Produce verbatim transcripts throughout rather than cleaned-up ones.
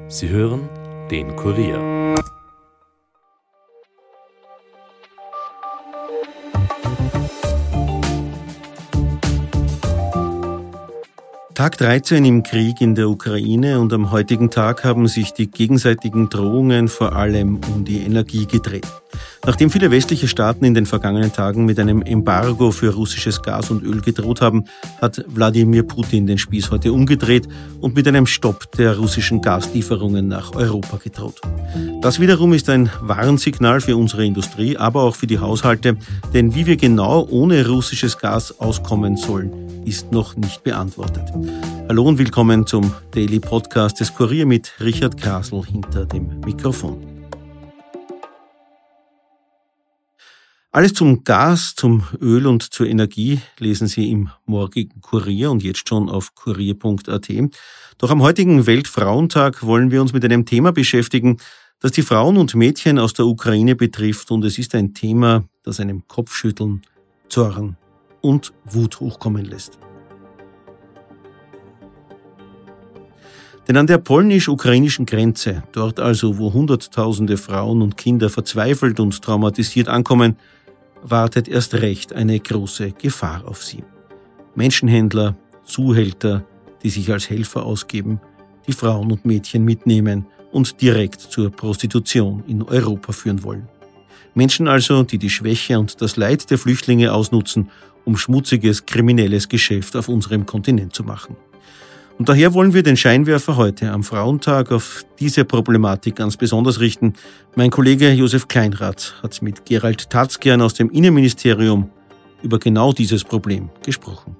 Sie hören den Kurier. Tag dreizehn im Krieg in der Ukraine, und am heutigen Tag haben sich die gegenseitigen Drohungen vor allem um die Energie gedreht. Nachdem viele westliche Staaten in den vergangenen Tagen mit einem Embargo für russisches Gas und Öl gedroht haben, hat Wladimir Putin den Spieß heute umgedreht und mit einem Stopp der russischen Gaslieferungen nach Europa gedroht. Das wiederum ist ein Warnsignal für unsere Industrie, aber auch für die Haushalte, denn wie wir genau ohne russisches Gas auskommen sollen, ist noch nicht beantwortet. Hallo und willkommen zum Daily Podcast des Kurier mit Richard Krasl hinter dem Mikrofon. Alles zum Gas, zum Öl und zur Energie lesen Sie im morgigen Kurier und jetzt schon auf kurier punkt a t. Doch am heutigen Weltfrauentag wollen wir uns mit einem Thema beschäftigen, das die Frauen und Mädchen aus der Ukraine betrifft, und es ist ein Thema, das einem Kopfschütteln, Zorn und Wut hochkommen lässt. Denn an der polnisch-ukrainischen Grenze, dort also, wo Hunderttausende Frauen und Kinder verzweifelt und traumatisiert ankommen, wartet erst recht eine große Gefahr auf sie. Menschenhändler, Zuhälter, die sich als Helfer ausgeben, die Frauen und Mädchen mitnehmen und direkt zur Prostitution in Europa führen wollen. Menschen also, die die Schwäche und das Leid der Flüchtlinge ausnutzen, um schmutziges, kriminelles Geschäft auf unserem Kontinent zu machen. Und daher wollen wir den Scheinwerfer heute am Frauentag auf diese Problematik ganz besonders richten. Mein Kollege Josef Kleinrath hat mit Gerald Tatzgern aus dem Innenministerium über genau dieses Problem gesprochen.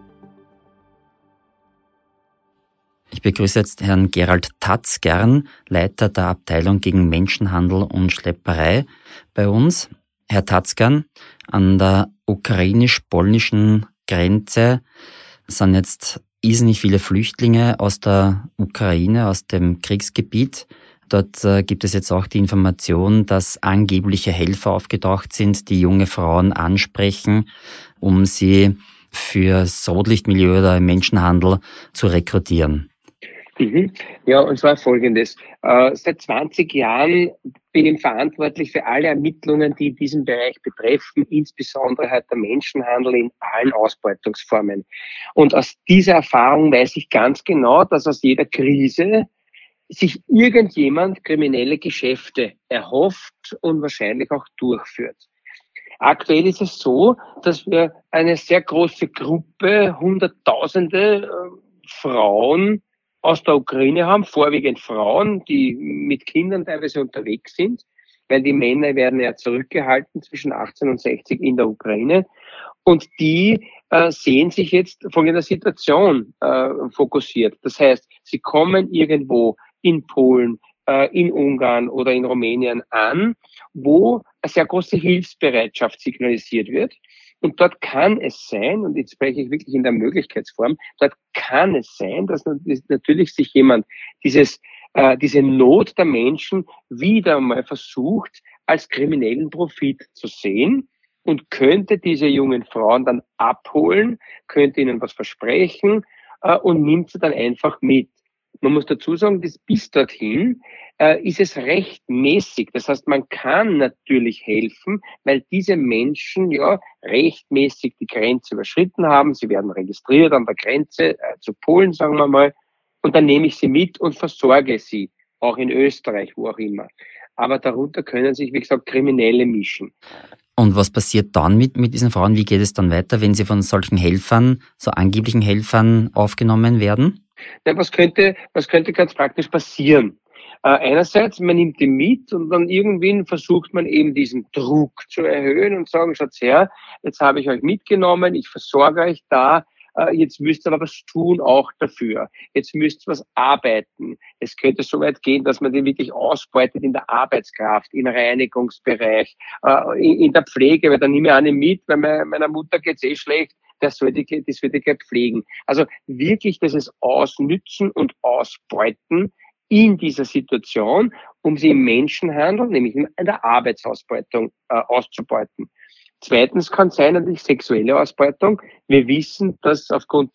Ich begrüße jetzt Herrn Gerald Tatzgern, Leiter der Abteilung gegen Menschenhandel und Schlepperei bei uns. Herr Tatzgern, an der ukrainisch-polnischen Grenze sind jetzt irrsinnig viele Flüchtlinge aus der Ukraine, aus dem Kriegsgebiet. Dort äh, gibt es jetzt auch die Information, dass angebliche Helfer aufgetaucht sind, die junge Frauen ansprechen, um sie für das Rotlichtmilieu oder im Menschenhandel zu rekrutieren. Mhm. Ja, und zwar Folgendes. Äh, seit zwanzig Jahren bin ich verantwortlich für alle Ermittlungen, die diesen Bereich betreffen, insbesondere halt der Menschenhandel in allen Ausbeutungsformen. Und aus dieser Erfahrung weiß ich ganz genau, dass aus jeder Krise sich irgendjemand kriminelle Geschäfte erhofft und wahrscheinlich auch durchführt. Aktuell ist es so, dass wir eine sehr große Gruppe, Hunderttausende äh, Frauen aus der Ukraine haben, vorwiegend Frauen, die mit Kindern teilweise unterwegs sind, weil die Männer werden ja zurückgehalten zwischen achtzehn und sechzig in der Ukraine. Und die äh, sehen sich jetzt von einer Situation äh, fokussiert. Das heißt, sie kommen irgendwo in Polen, äh, in Ungarn oder in Rumänien an, wo eine sehr große Hilfsbereitschaft signalisiert wird. Und dort kann es sein, und jetzt spreche ich wirklich in der Möglichkeitsform, dort kann es sein, dass natürlich sich jemand dieses, äh, diese Not der Menschen wieder einmal versucht, als kriminellen Profit zu sehen und könnte diese jungen Frauen dann abholen, könnte ihnen was versprechen äh, und nimmt sie dann einfach mit. Man muss dazu sagen, dass bis dorthin äh, ist es rechtmäßig. Das heißt, man kann natürlich helfen, weil diese Menschen ja rechtmäßig die Grenze überschritten haben. Sie werden registriert an der Grenze äh, zu Polen, sagen wir mal. Und dann nehme ich sie mit und versorge sie, auch in Österreich, wo auch immer. Aber darunter können sich, wie gesagt, Kriminelle mischen. Und was passiert dann mit, mit diesen Frauen? Wie geht es dann weiter, wenn sie von solchen Helfern, so angeblichen Helfern, aufgenommen werden? Ja, was könnte, was könnte ganz praktisch passieren? Äh, einerseits, man nimmt die mit und dann irgendwie versucht man eben diesen Druck zu erhöhen und sagen, schaut her, jetzt habe ich euch mitgenommen, ich versorge euch da, äh, jetzt müsst ihr aber was tun auch dafür. Jetzt müsst ihr was arbeiten. Es könnte so weit gehen, dass man die wirklich ausbeutet in der Arbeitskraft, im Reinigungsbereich, äh, in, in der Pflege, weil dann nehme ich eine mit, weil meine, meiner Mutter geht's eh schlecht. Das sollte ich, das sollte ich pflegen. Also wirklich dieses Ausnützen und Ausbeuten in dieser Situation, um sie im Menschenhandel, nämlich in der Arbeitsausbeutung, äh, auszubeuten. Zweitens kann sein natürlich sexuelle Ausbeutung. Wir wissen, dass aufgrund der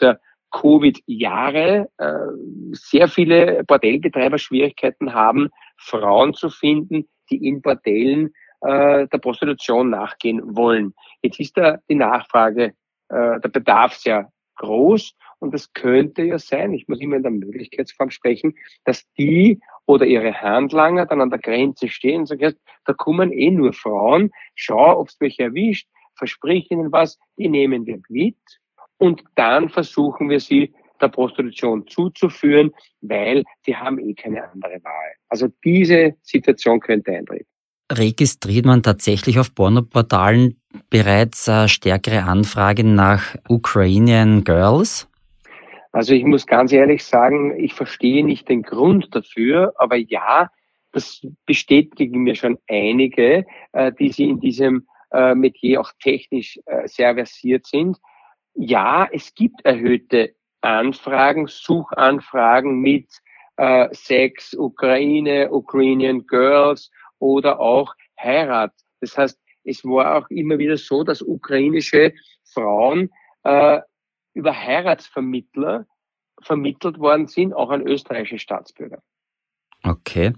Covid-Jahre äh, sehr viele Bordellbetreiber Schwierigkeiten haben, Frauen zu finden, die in Bordellen äh, der Prostitution nachgehen wollen. Jetzt ist da die Nachfrage, äh, der Bedarf sehr groß und es könnte ja sein, ich muss immer in der Möglichkeitsform sprechen, dass die oder ihre Handlanger dann an der Grenze stehen und sagen, da kommen eh nur Frauen, schau, ob es welche erwischt, versprich ihnen was, die nehmen wir mit und dann versuchen wir sie der Prostitution zuzuführen, weil sie haben eh keine andere Wahl. Also diese Situation könnte eintreten. Registriert man tatsächlich auf Pornoportalen bereits äh, stärkere Anfragen nach Ukrainian Girls? Also ich muss ganz ehrlich sagen, ich verstehe nicht den Grund dafür, aber ja, das bestätigen mir schon einige, äh, die sie in diesem äh, Metier auch technisch äh, sehr versiert sind. Ja, es gibt erhöhte Anfragen, Suchanfragen mit äh, Sex, Ukraine, Ukrainian Girls oder auch Heirat. Das heißt, es war auch immer wieder so, dass ukrainische Frauen äh, über Heiratsvermittler vermittelt worden sind, auch an österreichische Staatsbürger. Okay.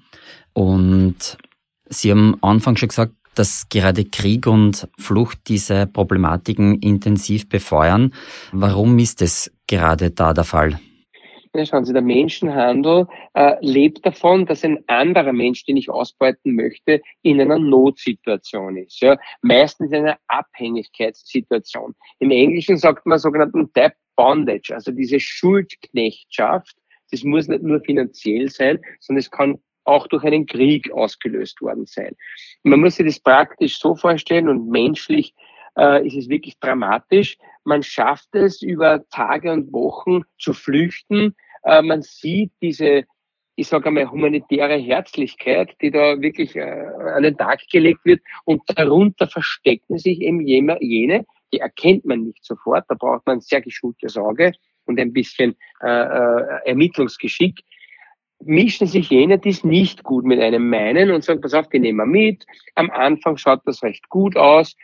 Und Sie haben am Anfang schon gesagt, dass gerade Krieg und Flucht diese Problematiken intensiv befeuern. Warum ist es gerade da der Fall? Ja, schauen Sie, der Menschenhandel äh, lebt davon, dass ein anderer Mensch, den ich ausbeuten möchte, in einer Notsituation ist. Ja? Meistens in einer Abhängigkeitssituation. Im Englischen sagt man sogenannten Debt Bondage, also diese Schuldknechtschaft. Das muss nicht nur finanziell sein, sondern es kann auch durch einen Krieg ausgelöst worden sein. Man muss sich das praktisch so vorstellen und menschlich äh, ist es wirklich dramatisch. Man schafft es über Tage und Wochen zu flüchten. Äh, man sieht diese, ich sage einmal, humanitäre Herzlichkeit, die da wirklich äh, an den Tag gelegt wird. Und darunter verstecken sich eben jene, die erkennt man nicht sofort. Da braucht man ein sehr geschultes Auge und ein bisschen äh, äh, Ermittlungsgeschick. Mischen sich jene, die es nicht gut mit einem meinen und sagen, pass auf, die nehmen wir mit. Am Anfang schaut das recht gut aus.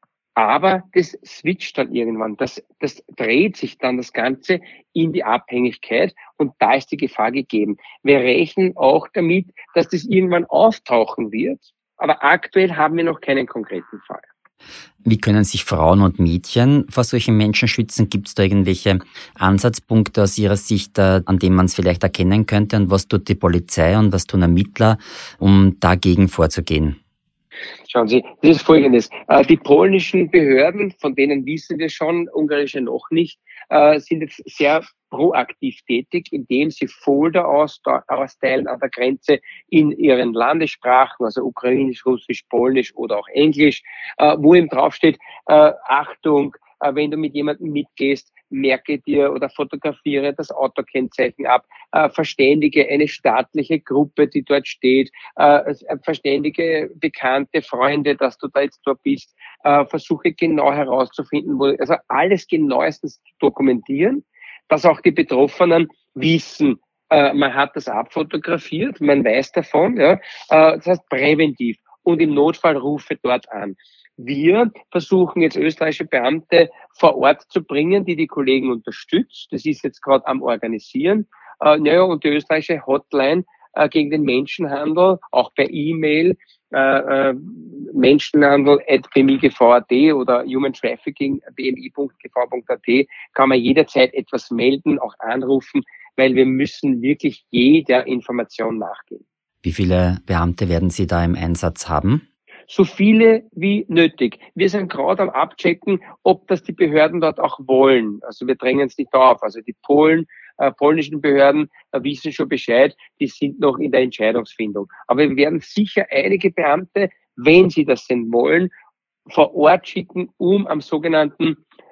Aber das switcht dann irgendwann, das, das dreht sich dann das Ganze in die Abhängigkeit und da ist die Gefahr gegeben. Wir rechnen auch damit, dass das irgendwann auftauchen wird, aber aktuell haben wir noch keinen konkreten Fall. Wie können sich Frauen und Mädchen vor solchen Menschen schützen? Gibt es da irgendwelche Ansatzpunkte aus Ihrer Sicht, an denen man es vielleicht erkennen könnte? Und was tut die Polizei und was tun Ermittler, um dagegen vorzugehen? Schauen Sie, das ist Folgendes. Die polnischen Behörden, von denen wissen wir schon, ungarische noch nicht, sind jetzt sehr proaktiv tätig, indem sie Folder austeilen an der Grenze in ihren Landessprachen, also Ukrainisch, Russisch, Polnisch oder auch Englisch, wo eben draufsteht, Achtung, wenn du mit jemandem mitgehst, merke dir oder fotografiere das Autokennzeichen ab, äh, verständige eine staatliche Gruppe, die dort steht, äh, verständige bekannte Freunde, dass du da jetzt dort bist, äh, versuche genau herauszufinden, wo, also alles genauestens dokumentieren, dass auch die Betroffenen wissen, äh, man hat das abfotografiert, man weiß davon, ja, äh, das heißt präventiv und im Notfall rufe dort an. Wir versuchen jetzt österreichische Beamte vor Ort zu bringen, die die Kollegen unterstützt. Das ist jetzt gerade am Organisieren. Äh, naja, und die österreichische Hotline äh, gegen den Menschenhandel, auch per E-Mail, äh, äh, Menschenhandel at b m i g v punkt a t oder Human Trafficking b m i punkt g v punkt a t, kann man jederzeit etwas melden, auch anrufen, weil wir müssen wirklich jeder Information nachgehen. Wie viele Beamte werden Sie da im Einsatz haben? So viele wie nötig. Wir sind gerade am Abchecken, ob das die Behörden dort auch wollen. Also wir drängen es nicht auf. Also die Polen, äh, polnischen Behörden äh, wissen schon Bescheid, die sind noch in der Entscheidungsfindung. Aber wir werden sicher einige Beamte, wenn sie das denn wollen, vor Ort schicken, um am sogenannten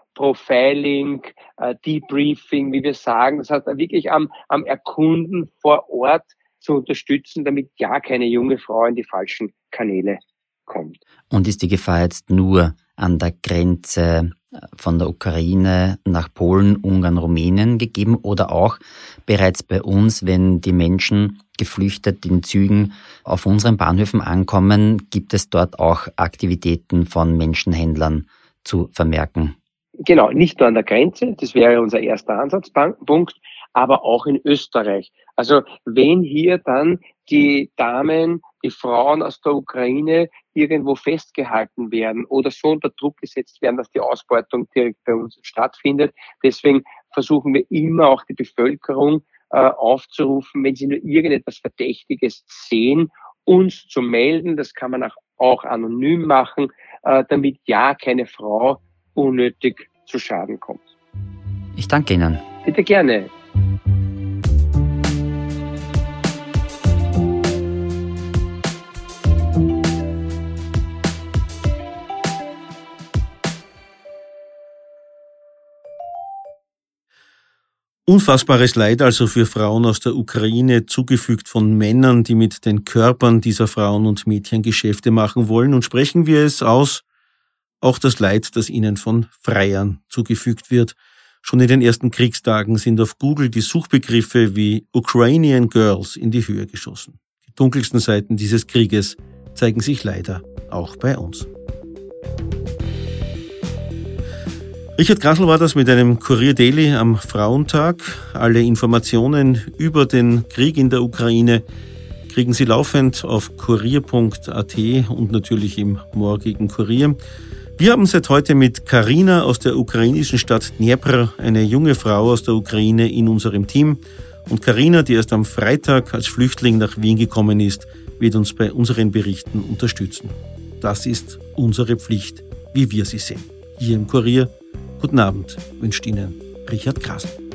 Profiling, äh, Debriefing, wie wir sagen, das heißt wirklich am, am Erkunden vor Ort zu unterstützen, damit ja keine junge Frau in die falschen Kanäle kommt. Und ist die Gefahr jetzt nur an der Grenze von der Ukraine nach Polen, Ungarn, Rumänien gegeben oder auch bereits bei uns, wenn die Menschen geflüchtet in Zügen auf unseren Bahnhöfen ankommen, gibt es dort auch Aktivitäten von Menschenhändlern zu vermerken? Genau, nicht nur an der Grenze, das wäre unser erster Ansatzpunkt, aber auch in Österreich. Also wenn hier dann die Damen, die Frauen aus der Ukraine irgendwo festgehalten werden oder so unter Druck gesetzt werden, dass die Ausbeutung direkt bei uns stattfindet. Deswegen versuchen wir immer auch die Bevölkerung äh, aufzurufen, wenn sie nur irgendetwas Verdächtiges sehen, uns zu melden. Das kann man auch, auch anonym machen, äh, damit ja keine Frau unnötig zu Schaden kommt. Ich danke Ihnen. Bitte gerne. Unfassbares Leid also für Frauen aus der Ukraine, zugefügt von Männern, die mit den Körpern dieser Frauen und Mädchen Geschäfte machen wollen. Und sprechen wir es aus, auch das Leid, das ihnen von Freiern zugefügt wird. Schon in den ersten Kriegstagen sind auf Google die Suchbegriffe wie Ukrainian Girls in die Höhe geschossen. Die dunkelsten Seiten dieses Krieges zeigen sich leider auch bei uns. Richard Grassl war das mit einem Kurier Daily am Frauentag. Alle Informationen über den Krieg in der Ukraine kriegen Sie laufend auf kurier punkt a t und natürlich im morgigen Kurier. Wir haben seit heute mit Karina aus der ukrainischen Stadt Dnepr, eine junge Frau aus der Ukraine, in unserem Team. Und Karina, die erst am Freitag als Flüchtling nach Wien gekommen ist, wird uns bei unseren Berichten unterstützen. Das ist unsere Pflicht, wie wir sie sehen. Hier im Kurier. Guten Abend, wünscht Ihnen Richard Grassl.